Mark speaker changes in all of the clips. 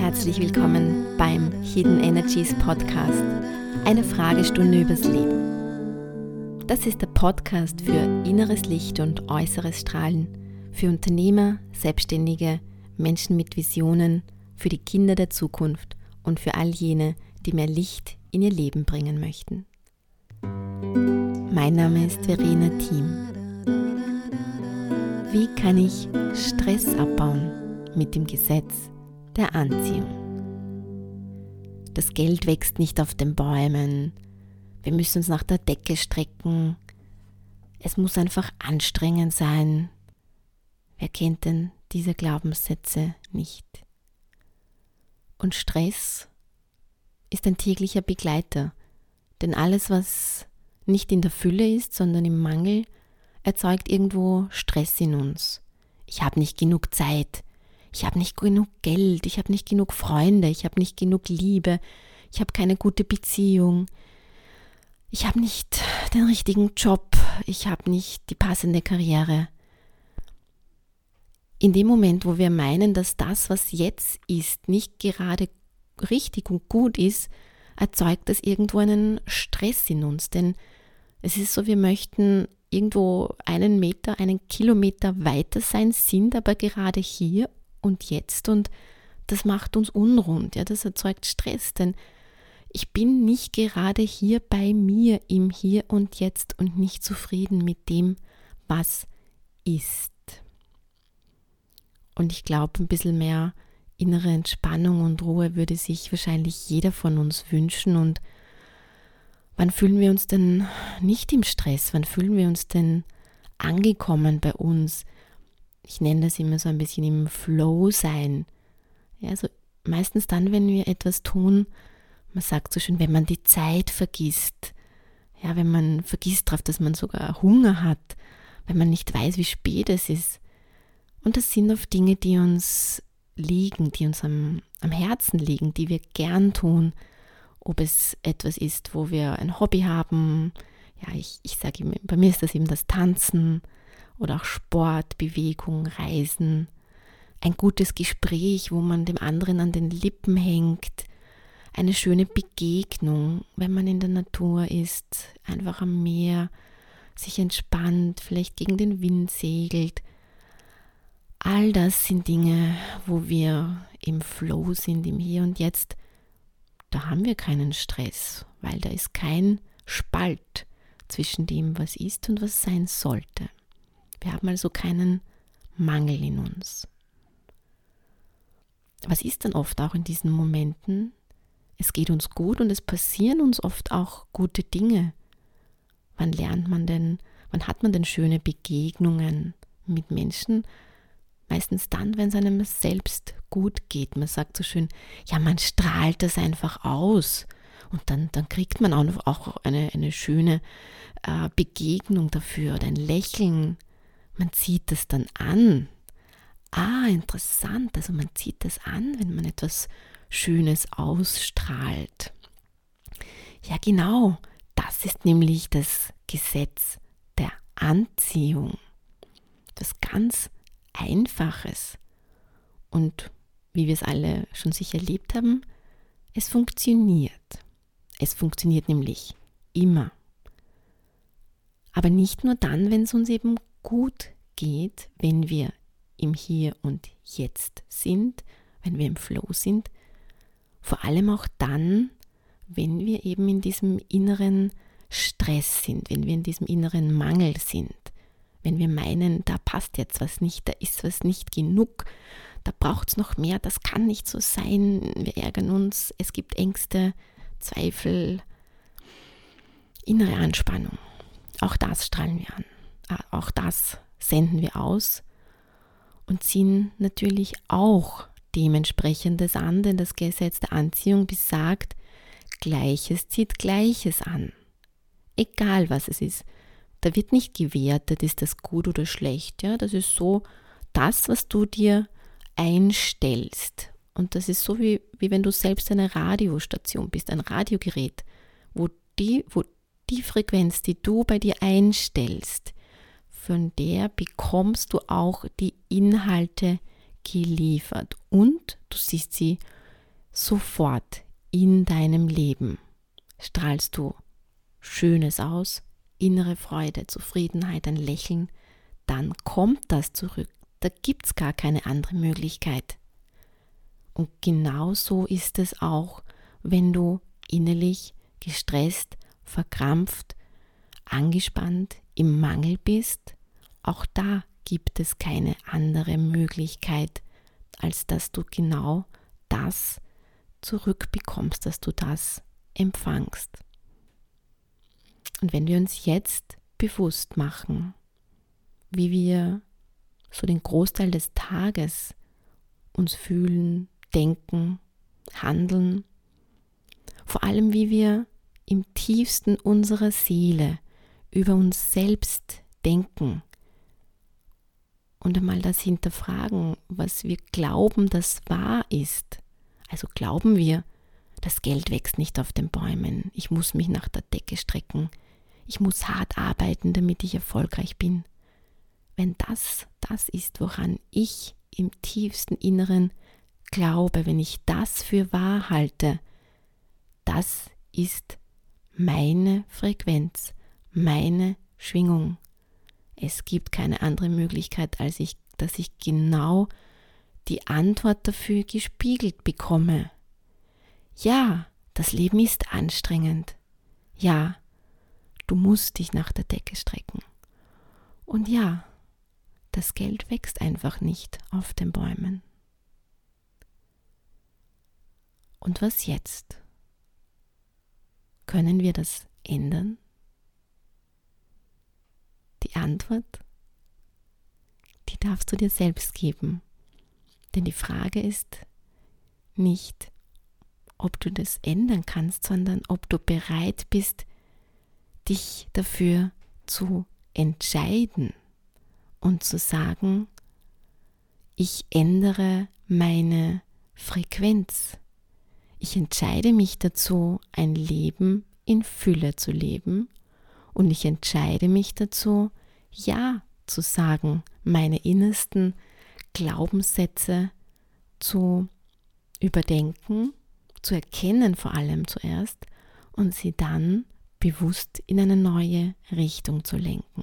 Speaker 1: Herzlich willkommen beim Hidden Energies Podcast, eine Fragestunde übers Leben. Das ist der Podcast für inneres Licht und äußeres Strahlen, für Unternehmer, Selbstständige, Menschen mit Visionen, für die Kinder der Zukunft und für all jene, die mehr Licht in ihr Leben bringen möchten. Mein Name ist Verena Thiem. Wie kann ich Stress abbauen mit dem Gesetz der Anziehung? Das Geld wächst nicht auf den Bäumen. Wir müssen uns nach der Decke strecken. Es muss einfach anstrengend sein. Wer kennt denn diese Glaubenssätze nicht? Und Stress ist ein täglicher Begleiter, denn alles, was nicht in der Fülle ist, sondern im Mangel, erzeugt irgendwo Stress in uns. Ich habe nicht genug Zeit, ich habe nicht genug Geld, ich habe nicht genug Freunde, ich habe nicht genug Liebe, ich habe keine gute Beziehung, ich habe nicht den richtigen Job, ich habe nicht die passende Karriere. In dem Moment, wo wir meinen, dass das, was jetzt ist, nicht gerade richtig und gut ist, erzeugt das irgendwo einen Stress in uns, denn es ist so, wir möchten irgendwo einen Meter, einen Kilometer weiter sein, sind aber gerade hier und jetzt und das macht uns unrund, ja, das erzeugt Stress, denn ich bin nicht gerade hier bei mir im Hier und Jetzt und nicht zufrieden mit dem, was ist. Und ich glaube, ein bisschen mehr innere Entspannung und Ruhe würde sich wahrscheinlich jeder von uns wünschen. Und wann fühlen wir uns denn nicht im Stress? Wann fühlen wir uns denn angekommen bei uns? Ich nenne das immer so ein bisschen im Flow sein. Ja, also meistens dann, wenn wir etwas tun, man sagt so schön, wenn man die Zeit vergisst. Ja, wenn man vergisst darauf, dass man sogar Hunger hat, wenn man nicht weiß, wie spät es ist. Und das sind oft Dinge, die uns liegen, die uns am Herzen liegen, die wir gern tun. Ob es etwas ist, wo wir ein Hobby haben, ja, ich sage immer, bei mir ist das eben das Tanzen oder auch Sport, Bewegung, Reisen, ein gutes Gespräch, wo man dem anderen an den Lippen hängt, eine schöne Begegnung, wenn man in der Natur ist, einfach am Meer, sich entspannt, vielleicht gegen den Wind segelt. All das sind Dinge, wo wir im Flow sind, im Hier und Jetzt. Da haben wir keinen Stress, weil da ist kein Spalt zwischen dem, was ist und was sein sollte. Wir haben also keinen Mangel in uns. Was ist dann oft auch in diesen Momenten? Es geht uns gut und es passieren uns oft auch gute Dinge. Wann hat man denn schöne Begegnungen mit Menschen? Meistens dann, wenn es einem selbst gut geht. Man sagt so schön, ja, man strahlt das einfach aus. Und dann kriegt man auch eine schöne Begegnung dafür oder ein Lächeln. Man zieht das dann an. Interessant. Also man zieht das an, wenn man etwas Schönes ausstrahlt. Ja, genau. Das ist nämlich das Gesetz der Anziehung. Das ganz Einfaches. Und wie wir es alle schon sicher erlebt haben, es funktioniert. Es funktioniert nämlich immer. Aber nicht nur dann, wenn es uns eben gut geht, wenn wir im Hier und Jetzt sind, wenn wir im Flow sind, vor allem auch dann, wenn wir eben in diesem inneren Stress sind, wenn wir in diesem inneren Mangel sind, wenn wir meinen, da passt jetzt was nicht, da ist was nicht genug, da braucht es noch mehr, das kann nicht so sein, wir ärgern uns, es gibt Ängste, Zweifel, innere Anspannung. Auch das strahlen wir an, auch das senden wir aus und ziehen natürlich auch Dementsprechendes an, denn das Gesetz der Anziehung besagt, Gleiches zieht Gleiches an. Egal was es ist. Da wird nicht gewertet, ist das gut oder schlecht. Ja? Das ist so das, was du dir einstellst. Und das ist so wie wenn du selbst eine Radiostation bist, ein Radiogerät, wo die Frequenz, die du bei dir einstellst, von der bekommst du auch die Inhalte geliefert und du siehst sie sofort in deinem Leben strahlst du Schönes aus, innere Freude, Zufriedenheit, ein Lächeln, dann kommt das zurück. Da gibt es gar keine andere Möglichkeit. Und genauso ist es auch, wenn du innerlich gestresst, verkrampft, angespannt, im Mangel bist. Auch da gibt es keine andere Möglichkeit, als dass du genau das zurückbekommst, dass du das empfangst. Und wenn wir uns jetzt bewusst machen, wie wir so den Großteil des Tages uns fühlen, denken, handeln, vor allem wie wir im tiefsten unserer Seele über uns selbst denken und einmal das hinterfragen, was wir glauben, das wahr ist. Also glauben wir, das Geld wächst nicht auf den Bäumen, ich muss mich nach der Decke strecken, ich muss hart arbeiten, damit ich erfolgreich bin. Wenn das ist, woran ich im tiefsten Inneren glaube, wenn ich das für wahr halte, das ist meine Frequenz, meine Schwingung. Es gibt keine andere Möglichkeit, als dass ich genau die Antwort dafür gespiegelt bekomme. Ja, das Leben ist anstrengend. Ja, du musst dich nach der Decke strecken. Und ja, das Geld wächst einfach nicht auf den Bäumen. Und was jetzt? Können wir das ändern? Die Antwort, die darfst du dir selbst geben. Denn die Frage ist nicht, ob du das ändern kannst, sondern ob du bereit bist, dich dafür zu entscheiden und zu sagen, ich ändere meine Frequenz. Ich entscheide mich dazu, ein Leben in Fülle zu leben und ich entscheide mich dazu, Ja zu sagen, meine innersten Glaubenssätze zu überdenken, zu erkennen vor allem zuerst und sie dann bewusst in eine neue Richtung zu lenken.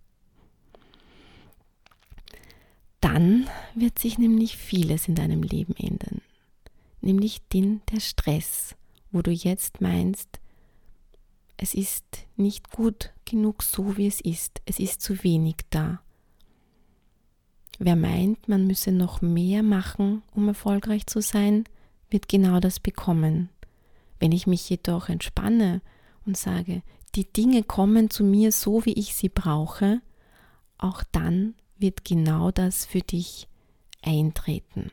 Speaker 1: Dann wird sich nämlich vieles in deinem Leben ändern. Nämlich der Stress, wo du jetzt meinst, es ist nicht gut genug so, wie es ist zu wenig da. Wer meint, man müsse noch mehr machen, um erfolgreich zu sein, wird genau das bekommen. Wenn ich mich jedoch entspanne und sage, die Dinge kommen zu mir so, wie ich sie brauche, auch dann wird genau das für dich eintreten.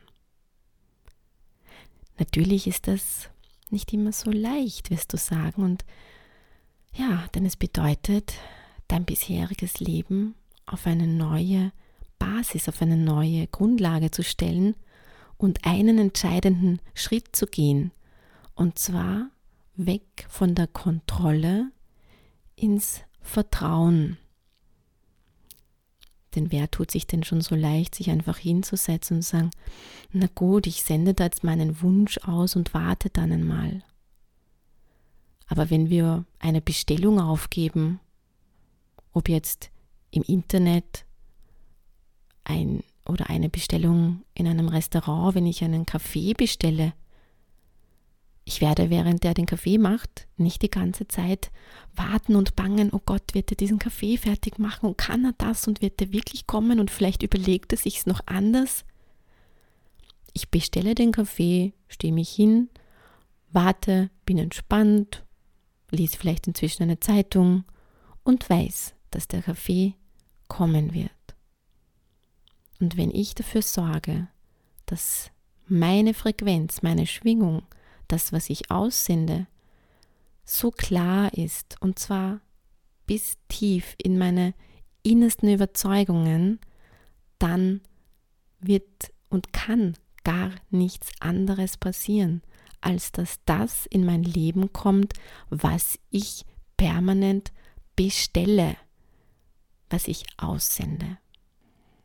Speaker 1: Natürlich ist das nicht immer so leicht, wirst du sagen, und ja, denn es bedeutet, dein bisheriges Leben auf eine neue Basis, auf eine neue Grundlage zu stellen und einen entscheidenden Schritt zu gehen, und zwar weg von der Kontrolle ins Vertrauen. Denn wer tut sich denn schon so leicht, sich einfach hinzusetzen und sagen, na gut, ich sende da jetzt meinen Wunsch aus und warte dann einmal. Aber wenn wir eine Bestellung aufgeben, ob jetzt im Internet oder eine Bestellung in einem Restaurant, wenn ich einen Kaffee bestelle, ich werde, während der den Kaffee macht, nicht die ganze Zeit warten und bangen, oh Gott, wird er diesen Kaffee fertig machen und kann er das und wird er wirklich kommen und vielleicht überlegt er sich's noch anders. Ich bestelle den Kaffee, stehe mich hin, warte, bin entspannt, lese vielleicht inzwischen eine Zeitung und weiß, dass der Kaffee kommen wird. Und wenn ich dafür sorge, dass meine Frequenz, meine Schwingung, das, was ich aussende, so klar ist, und zwar bis tief in meine innersten Überzeugungen, dann wird und kann gar nichts anderes passieren, als dass das in mein Leben kommt, was ich permanent bestelle, was ich aussende.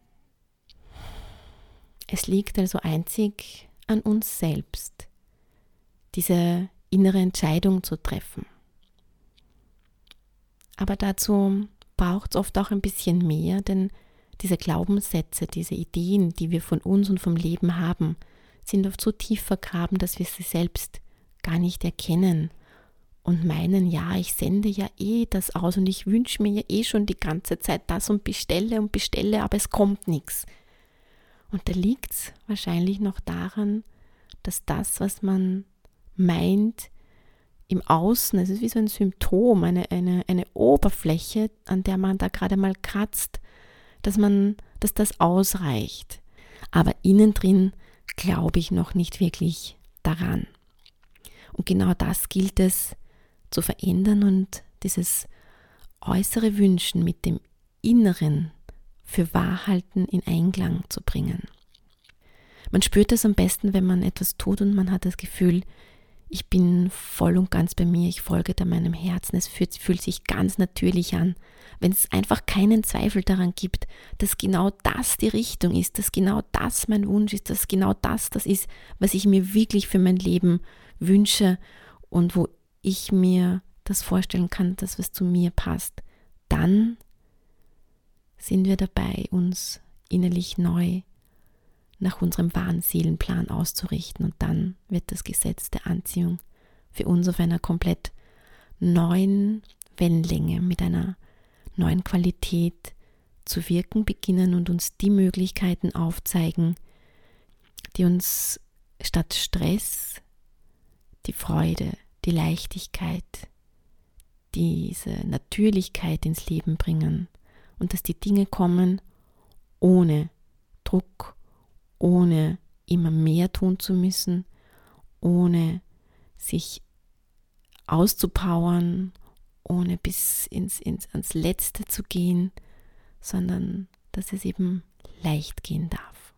Speaker 1: Es liegt also einzig an uns selbst, diese innere Entscheidung zu treffen. Aber dazu braucht es oft auch ein bisschen mehr, denn diese Glaubenssätze, diese Ideen, die wir von uns und vom Leben haben, sind oft so tief vergraben, dass wir sie selbst gar nicht erkennen und meinen, ja, ich sende ja das aus und ich wünsche mir ja schon die ganze Zeit das und bestelle, aber es kommt nichts. Und da liegt es wahrscheinlich noch daran, dass das, was man meint, im Außen, es ist wie so ein Symptom, eine Oberfläche, an der man da gerade mal kratzt, dass das ausreicht. Aber innen drin glaube ich noch nicht wirklich daran. Und genau das gilt es zu verändern und dieses äußere Wünschen mit dem Inneren für Wahrhalten in Einklang zu bringen. Man spürt es am besten, wenn man etwas tut und man hat das Gefühl, ich bin voll und ganz bei mir, ich folge da meinem Herzen, es fühlt sich ganz natürlich an. Wenn es einfach keinen Zweifel daran gibt, dass genau das die Richtung ist, dass genau das mein Wunsch ist, dass genau das ist, was ich mir wirklich für mein Leben wünsche und wo ich mir das vorstellen kann, dass was zu mir passt, dann sind wir dabei, uns innerlich neu nach unserem wahren Seelenplan auszurichten und dann wird das Gesetz der Anziehung für uns auf einer komplett neuen Wellenlänge mit einer neuen Qualität zu wirken beginnen und uns die Möglichkeiten aufzeigen, die uns statt Stress die Freude, die Leichtigkeit, diese Natürlichkeit ins Leben bringen und dass die Dinge kommen ohne Druck, ohne immer mehr tun zu müssen, ohne sich auszupowern, ohne bis ans Letzte zu gehen, sondern dass es eben leicht gehen darf.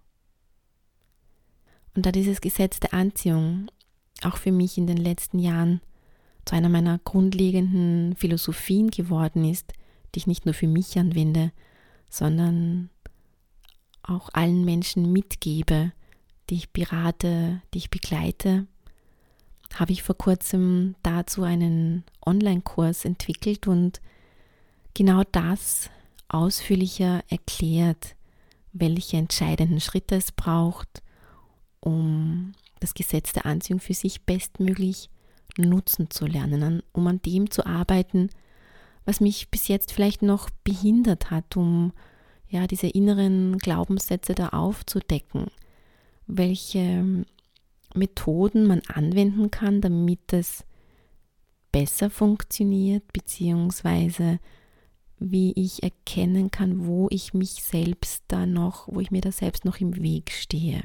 Speaker 1: Und da dieses Gesetz der Anziehung auch für mich in den letzten Jahren zu einer meiner grundlegenden Philosophien geworden ist, die ich nicht nur für mich anwende, sondern auch allen Menschen mitgebe, die ich berate, die ich begleite, habe ich vor kurzem dazu einen Online-Kurs entwickelt und genau das ausführlicher erklärt, welche entscheidenden Schritte es braucht, um das Gesetz der Anziehung für sich bestmöglich nutzen zu lernen, um an dem zu arbeiten, was mich bis jetzt vielleicht noch behindert hat, um diese inneren Glaubenssätze da aufzudecken, welche Methoden man anwenden kann, damit es besser funktioniert, beziehungsweise wie ich erkennen kann, wo ich mir da selbst noch im Weg stehe.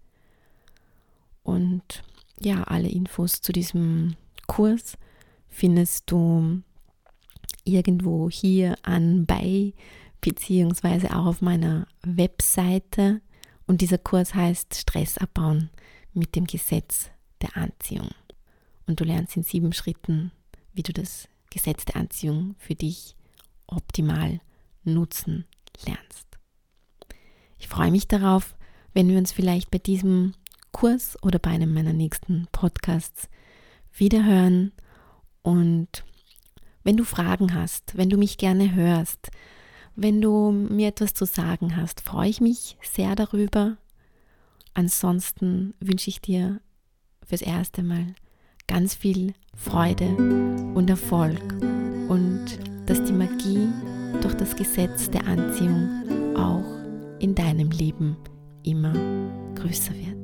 Speaker 1: Und alle Infos zu diesem Kurs findest du irgendwo hier beziehungsweise auch auf meiner Webseite. Und dieser Kurs heißt Stress abbauen mit dem Gesetz der Anziehung. Und du lernst in 7 Schritten, wie du das Gesetz der Anziehung für dich optimal nutzen lernst. Ich freue mich darauf, wenn wir uns vielleicht bei diesem Kurs oder bei einem meiner nächsten Podcasts wiederhören. Und wenn du Fragen hast, wenn du mich gerne hörst, wenn du mir etwas zu sagen hast, freue ich mich sehr darüber. Ansonsten wünsche ich dir fürs erste Mal ganz viel Freude und Erfolg und dass die Magie durch das Gesetz der Anziehung auch in deinem Leben immer größer wird.